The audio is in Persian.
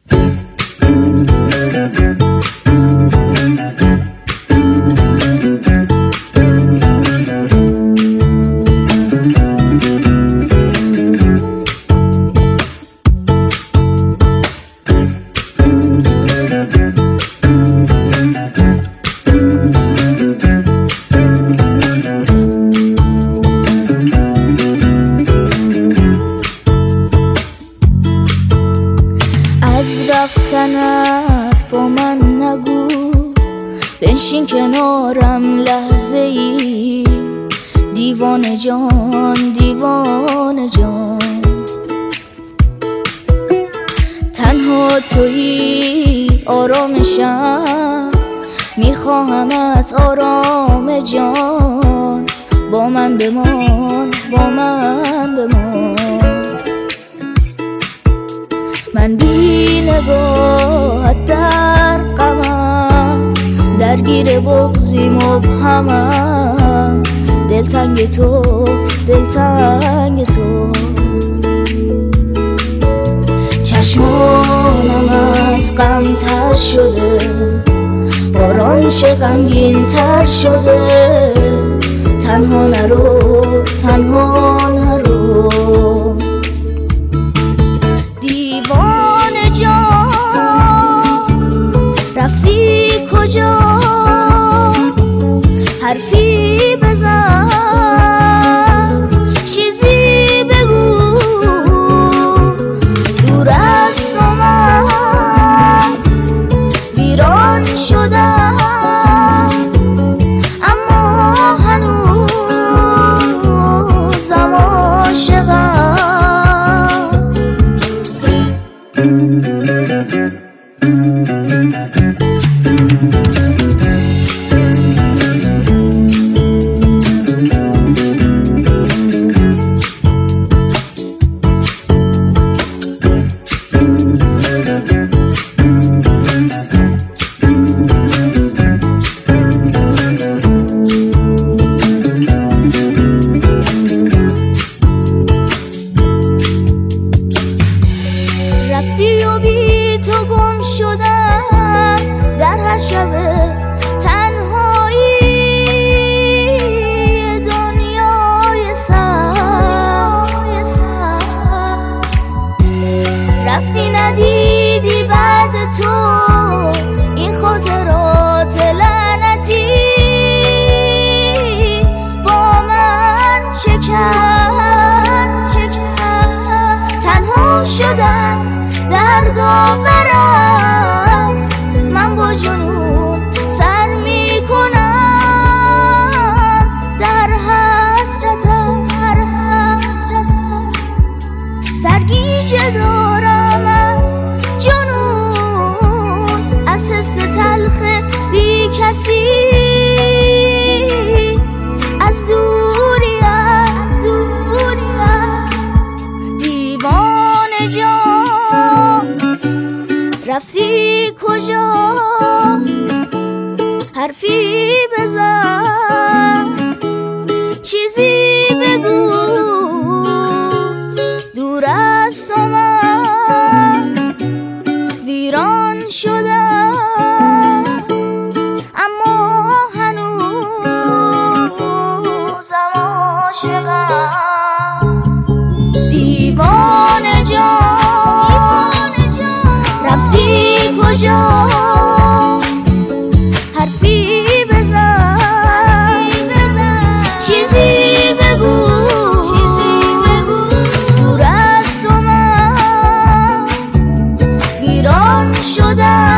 رفتنت با من نگو، بنشین کنارم لحظه ای، دیوانه جان دیوانه جان. تنها تویی آرامشم، میخواهمت آرام جان، با من بمان با من بمان. من بی نگاهت در غمم، درگیر بغضی مبهمم، دلتنگ تو دلتنگ تو. چشمانم از غم تر شده، باران چه غمگین تر شده، تنها نرو تنها نرو. دیوانه جان رفتی کجا، حرفی بزن چیزی بگو، دور از من ویران شدم، اما هنوزم عاشقم. رفتی و بی تو گم شدم در هر شب تنهایی دنیای سر. رفتی ندیدی بعد تو این خاطرات لعنتی، با من چه کرد تنها شدم در داور است. من با جنون سر می کنم در حسرتم، سرگیجه دارم از جنون، از حس تلخ بی کسی، از دوریت دیوانه جان رفتی کجا، حرفی بزن چیزی بگو، دور از من ویران شدم، اما هنوزم عاشقم. دیوانه جان رفتی کجا، حرفی بزن چیزی بگو، دور از من ویران شدم.